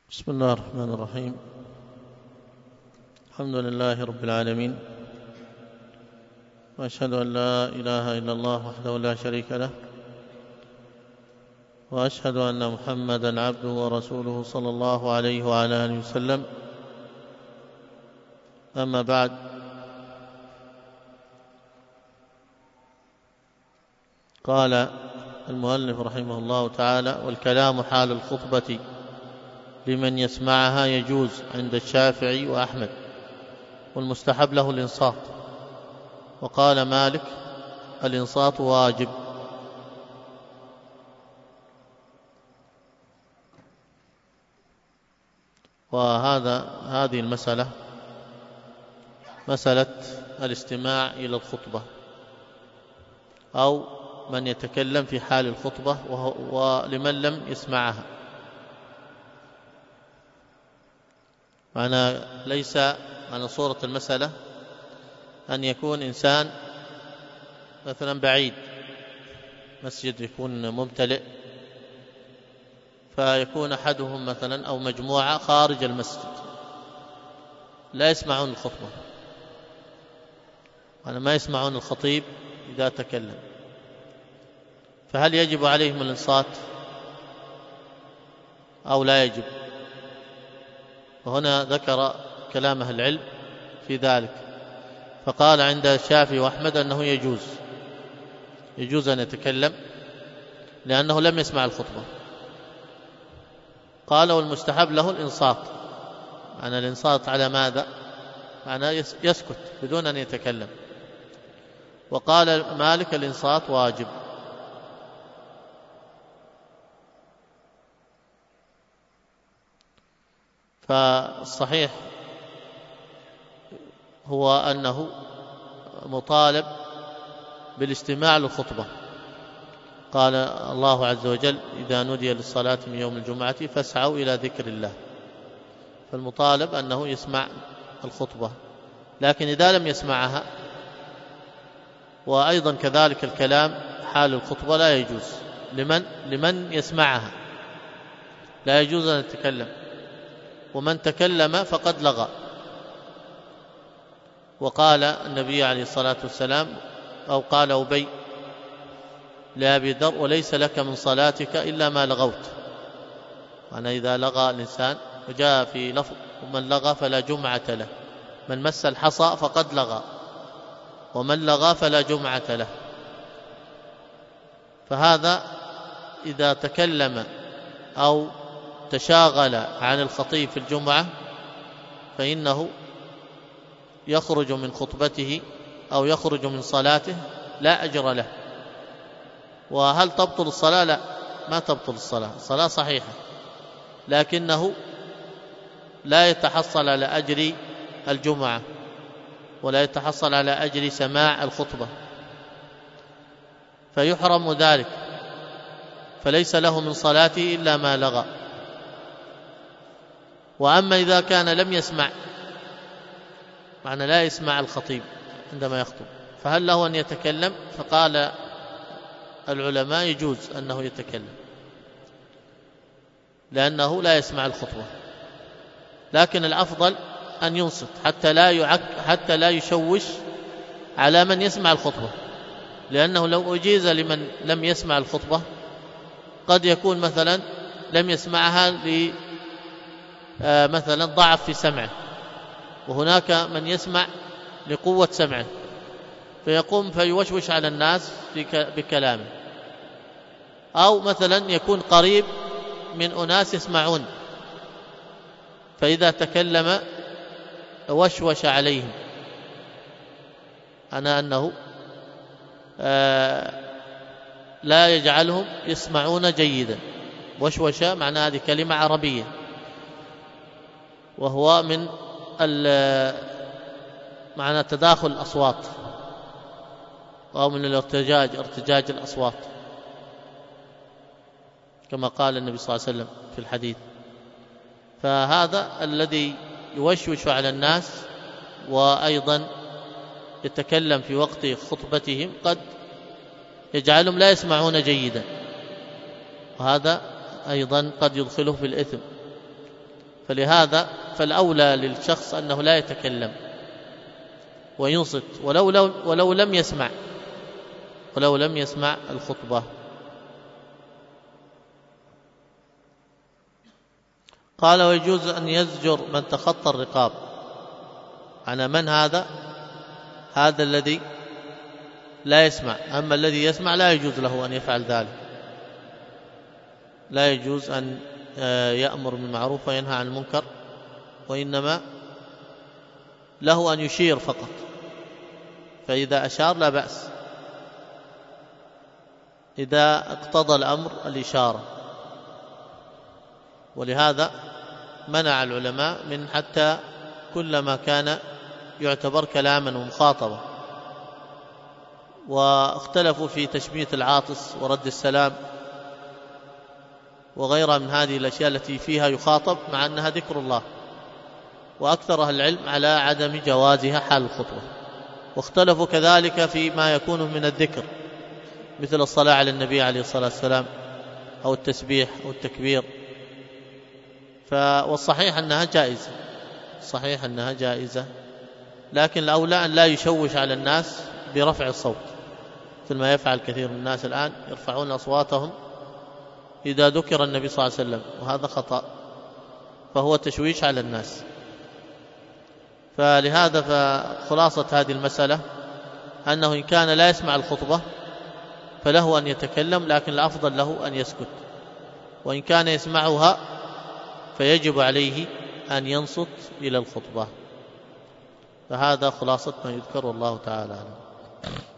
بسم الله الرحمن الرحيم. الحمد لله رب العالمين، وأشهد أن لا إله إلا الله وحده لا شريك له، وأشهد أن محمدًا عبده ورسوله صلى الله عليه وعلى آله وسلم. أما بعد، قال المؤلف رحمه الله تعالى: والكلام حال الخطبة لمن يسمعها يجوز عند الشافعي وأحمد، والمستحب له الإنصات. وقال مالك: الإنصات واجب. هذه المسألة مسألة الاستماع إلى الخطبة، أو من يتكلم في حال الخطبة ولمن لم يسمعها. ليس معنى صورة المسألة أن يكون إنسان مثلا بعيد، مسجد يكون ممتلئ، فيكون أحدهم مثلا أو مجموعة خارج المسجد لا يسمعون الخطبة، ما يسمعون الخطيب إذا تكلم، فهل يجب عليهم الإنصات أو لا يجب؟ وهنا ذكر كلام أهل العلم في ذلك، فقال عند الشافعي وأحمد أنه يجوز أن يتكلم لأنه لم يسمع الخطبة. قال: والمستحب له الإنصات. الإنصات على ماذا؟ يسكت بدون أن يتكلم. وقال مالك: الإنصات واجب. فالصحيح هو أنه مطالب بالاستماع للخطبة. قال الله عز وجل: إذا نودي للصلاة من يوم الجمعة فاسعوا إلى ذكر الله. فالمطالب أنه يسمع الخطبة، لكن إذا لم يسمعها، وأيضا كذلك الكلام حال الخطبة لا يجوز لمن يسمعها، لا يجوز أن يتكلم، ومن تكلم فقد لغى. وقال النبي عليه الصلاة والسلام، أو قال أبي لأبي ذر: وليس لك من صلاتك إلا ما لغوت. إذا لغى الإنسان، وجاء في لفظ: ومن لغى فلا جمعة له. من مس الحصى فقد لغى، ومن لغى فلا جمعة له. فهذا إذا تكلم أو تشاغل عن الخطيب في الجمعة فإنه يخرج من خطبته أو يخرج من صلاته، لا أجر له. وهل تبطل الصلاة؟ لا، ما تبطل الصلاة، الصلاة صحيحة، لكنه لا يتحصل على أجر الجمعة، ولا يتحصل على أجر سماع الخطبة، فيحرم ذلك، فليس له من صلاته إلا ما لغى. وأما إذا كان لم يسمع، لا يسمع الخطيب عندما يخطب، فهل له أن يتكلم؟ فقال العلماء: يجوز أنه يتكلم لأنه لا يسمع الخطبة، لكن الأفضل أن ينصت حتى لا يشوش على من يسمع الخطبة، لأنه لو أجيز لمن لم يسمع الخطبة قد يكون مثلا لم يسمعها مثلا ضعف في سمعه، وهناك من يسمع لقوة سمعه، فيقوم فيوشوش على الناس بكلامه، أو مثلا يكون قريب من أناس يسمعون، فإذا تكلم وشوش عليهم أنه لا يجعلهم يسمعون جيدا. وشوش معنى هذه كلمة عربية، وهو من معنى تداخل الأصوات، أو من ارتجاج الأصوات، كما قال النبي صلى الله عليه وسلم في الحديث. فهذا الذي يوشوش على الناس وأيضا يتكلم في وقت خطبتهم قد يجعلهم لا يسمعون جيدا، وهذا أيضا قد يدخله في الإثم. فلهذا فالأولى للشخص أنه لا يتكلم وينصت ولو لم يسمع الخطبة. قال ويجوز أن يزجر من تخطى الرقاب. على من هذا الذي لا يسمع، أما الذي يسمع لا يجوز له أن يفعل ذلك، لا يجوز أن يأمر بالمعروف وينهى عن المنكر، وإنما له أن يشير فقط، فإذا أشار لا بأس، إذا اقتضى الأمر الإشارة. ولهذا منع العلماء من حتى كل ما كان يعتبر كلاما ومخاطبة، واختلفوا في تشميت العاطس ورد السلام وغيرها من هذه الأشياء التي فيها يخاطب مع أنها ذكر الله، وأكثر أهل العلم على عدم جوازها حال الخطبة. واختلفوا كذلك فيما يكون من الذكر مثل الصلاة على النبي عليه الصلاة والسلام أو التسبيح أو التكبير، والصحيح أنها جائزة، لكن الأولى أن لا يشوش على الناس برفع الصوت، مثل ما يفعل كثير من الناس الآن، يرفعون أصواتهم إذا ذكر النبي صلى الله عليه وسلم، وهذا خطأ، فهو تشويش على الناس. فلهذا فخلاصة هذه المسألة أنه إن كان لا يسمع الخطبة فله أن يتكلم، لكن الأفضل له أن يسكت، وإن كان يسمعها فيجب عليه أن ينصت إلى الخطبة. فهذا خلاصة ما يذكر، والله تعالى أعلم.